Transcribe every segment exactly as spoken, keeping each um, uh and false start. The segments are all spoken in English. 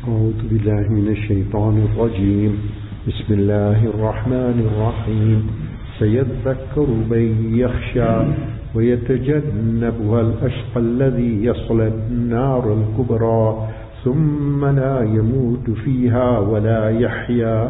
أعوذ بالله من الشيطان الرجيم بسم الله الرحمن الرحيم سيذكر من يخشى ويتجنبها الأشقى الذي يصلى النار الكبرى ثم لا يموت فيها ولا يحيا.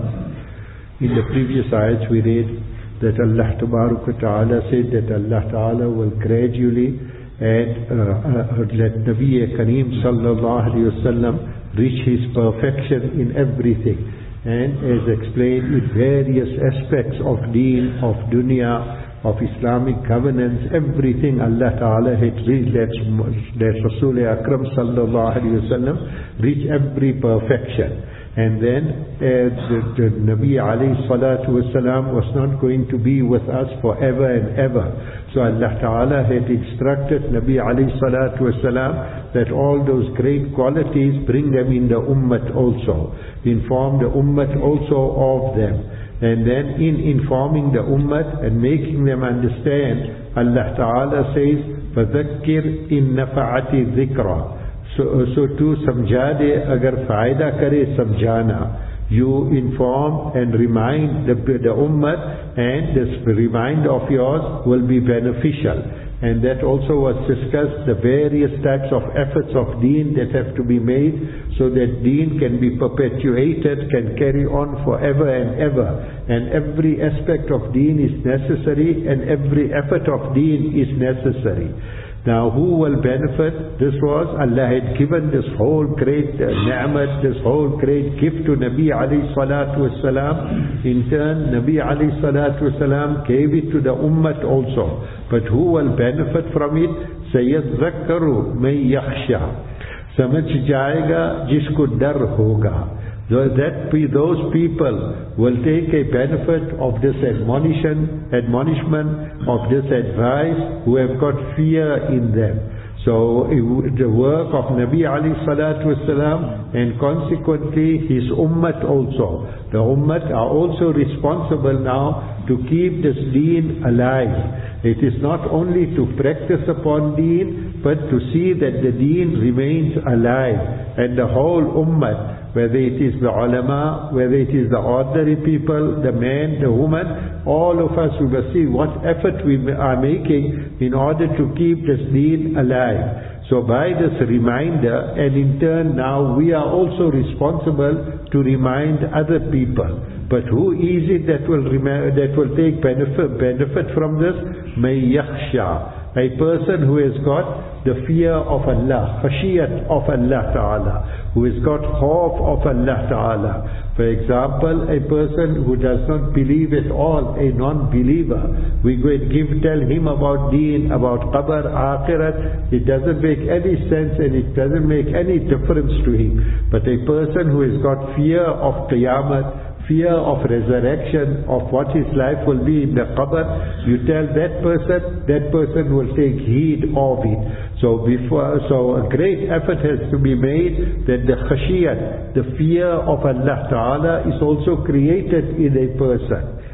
In the previous ayats we read that Allah Tabaraka Ta'ala said that Allah Ta'ala will gradually and uh, uh, let Nabi Kareem Sallallahu Alaihi Wasallam reach his perfection in everything, and as explained in various aspects of deen, of dunya, of Islamic governance, everything Allah Ta'ala had reached, let, let Rasul Akram Sallallahu Alaihi Wasallam reach every perfection. And then uh, the, the Nabi alayhi salatu wasalam was not going to be with us forever and ever. So Allah Ta'ala had instructed Nabi alayhi salatu wasalam that all those great qualities, bring them in the ummah also. Inform the ummah also of them. And then in informing the ummah and making them understand, Allah Ta'ala says, فَذَكِّرْ إِن نَفَعَتِ ذِكْرًا. So, so to samjha de agar faida kare samjhana, you inform and remind the, the ummah, and this reminder of yours will be beneficial. And that also was discussed, the various types of efforts of deen that have to be made so that deen can be perpetuated, can carry on forever and ever. And every aspect of deen is necessary, and every effort of deen is necessary. Now who will benefit? This was, Allah had given this whole great uh, ni'mat, this whole great gift to Nabi alayhi salatu wasalam. In turn, Nabi alayhi salatu wasalam gave it to the ummah also. But who will benefit from it? Sayyadzakkaru man yakhsha. Samajh jayega jisko dar hoga. That those people will take a benefit of this admonition, admonishment, of this advice, who have got fear in them. So the work of Nabi alayhi salatu wasalam, and consequently his ummah also. The ummah are also responsible now to keep this deen alive. It is not only to practice upon deen, but to see that the deen remains alive. And the whole ummah, whether it is the ulama, whether it is the ordinary people, the man, the woman, all of us, we must see what effort we are making in order to keep this deen alive. So by this reminder, and in turn now we are also responsible to remind other people. But who is it that will that will take benefit benefit from this? May yakhsha. A person who has got the fear of Allah, khashiyat of Allah Ta'ala, who has got khawf of Allah Ta'ala. For example, a person who does not believe at all, a non-believer, we go and give, tell him about deen, about qabr, akhirat, it doesn't make any sense and it doesn't make any difference to him. But a person who has got fear of qiyamah, fear of resurrection, of what his life will be in the qabr, you tell that person, that person will take heed of it. So before, so a great effort has to be made that the khashiyat, the fear of Allah Ta'ala, is also created in a person.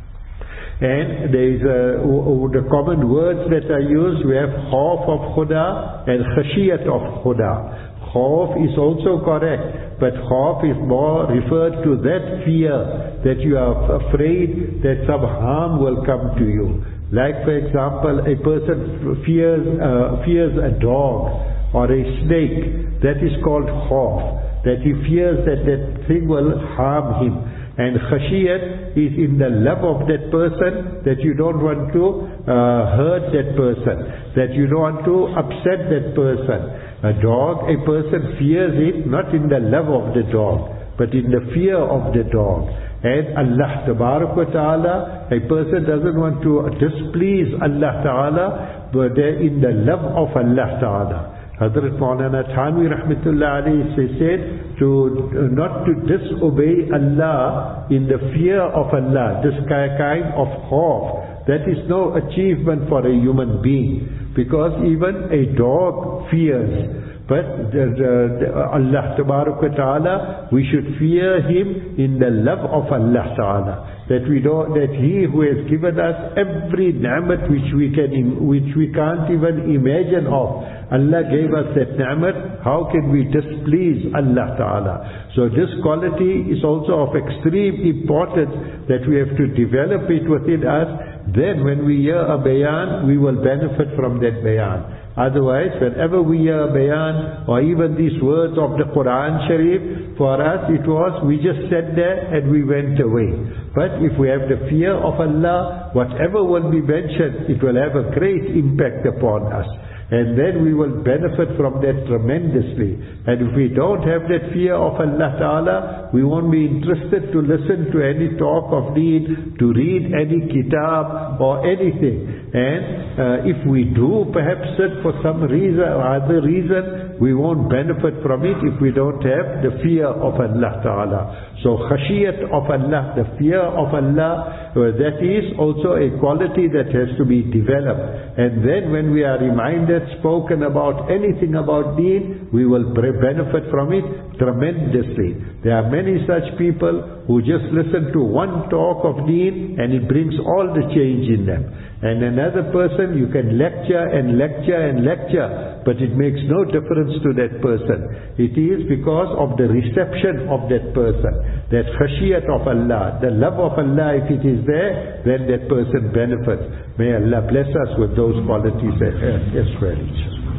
And there is a, the common words that are used, we have khawf of Khuda and khashiyat of Khuda. Khawf is also correct, but khawf is more referred to that fear that you are afraid that some harm will come to you. Like for example, a person fears uh, fears a dog or a snake. That is called khawf. That he fears that that thing will harm him. And khashiyat is in the love of that person, that you don't want to uh, hurt that person, that you don't want to upset that person. A dog, a person fears it not in the love of the dog, but in the fear of the dog. And Allah Tabaraka Ta'ala, a person doesn't want to displease Allah Ta'ala, but they're in the love of Allah Ta'ala. Hazrat Maulana Thanvi Rahmatullah Alayhi said, to not to disobey Allah in the fear of Allah, this kind of khawf, that is no achievement for a human being. Because even a dog fears, But the, the, the Allah Ta'ala, we should fear Him in the love of Allah Ta'ala. That we know that He who has given us every ni'mat which we can, which we can't even imagine of. Allah gave us that ni'mat, how can we displease Allah Ta'ala? So this quality is also of extreme importance, that we have to develop it within us. Then when we hear a bayan, we will benefit from that bayan. Otherwise, whenever we hear a bayan, or even these words of the Quran Sharif, for us it was, we just sat there and we went away. But if we have the fear of Allah, whatever will be mentioned, it will have a great impact upon us. And then we will benefit from that tremendously. And if we don't have that fear of Allah Ta'ala, we won't be interested to listen to any talk of deen, to read any kitab or anything. And uh, if we do perhaps sit for some reason or other reason, we won't benefit from it if we don't have the fear of Allah Ta'ala. So khashiyat of Allah, the fear of Allah, uh, that is also a quality that has to be developed. And then when we are reminded, spoken about anything about deen, we will benefit from it tremendously. There are many such people who just listen to one talk of deen and it brings all the change in them. And another person, you can lecture and lecture and lecture, but it makes no difference to that person. It is because of the reception of that person, that khashiyat of Allah, the love of Allah, if it is there, then that person benefits. May Allah bless us with those qualities as well.